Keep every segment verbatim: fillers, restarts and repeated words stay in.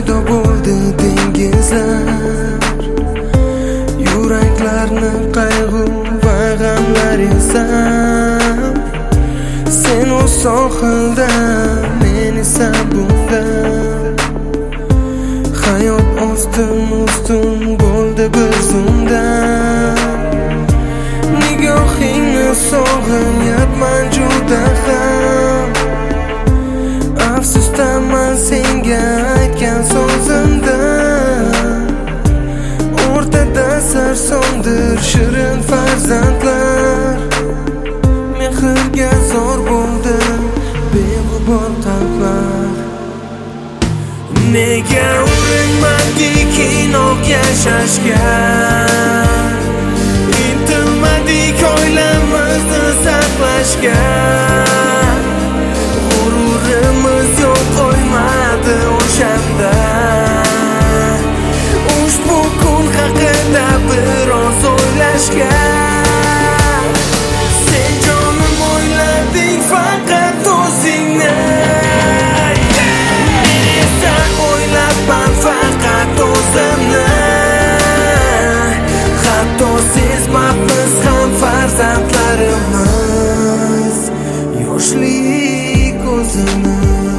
paydo bo'ldi dengizlar, yuraklarni qayg'u va g'amlar ezar. Sen o sohilda, men esa bunda. Hayot ostin-ustin bo'ldi bir zumda. Nigohingni sog'inyapman juda ham. Afsusdaman senga aytgan so'zimda. O'rtada sarsondir shirin farzandlar. Mehrga zor bo'ldi beg'ubor qalblar. Nega urinmadik inoq yashashga? Intilmadik oilamizni saqlashga. G'ururimiz yo'q qo'ymadi o'shanda. Ushbu kun haqida biroz o'ylashga. Sen jonim o'ylading faqat o'zingni. Men esa o'ylabman faqat o'zimni. Hatto sezmabmiz ham farzandlarimiz yoshlik o'zini.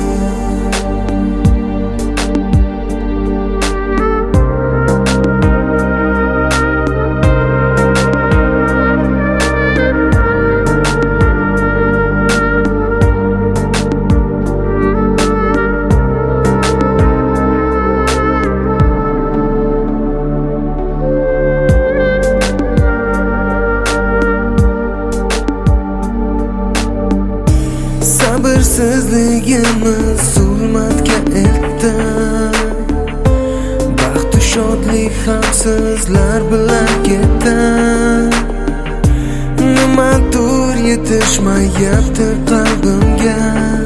Sabrsizligimiz zulmatga eltdi. Baxtu shodlik ham sizlar bilan ketdi. Nimadir yetishmayapti qalbimga.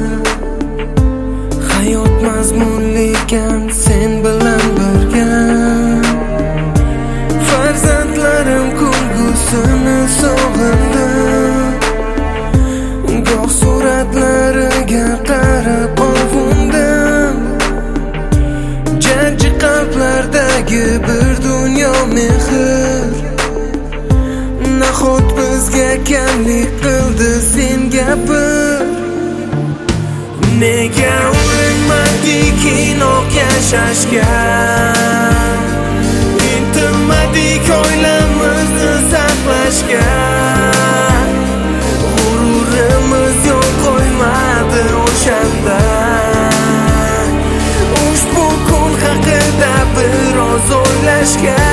Hayot mazmunlikan sen bilan birga. Farzandlarim kulgusini sog'indim. Goh suratlariga qarab ovundim. Jajji qalblardagi bir dunyo mehr. Nahot bizga kamlik qildi sen gapir. Nega urinmadik inoq yashashga? Intilmadik oilamizni saqlashga. G'ururimiz yo'q qo'ymadi o'shanda. Ushbu kun haqida biroz o'ylashga.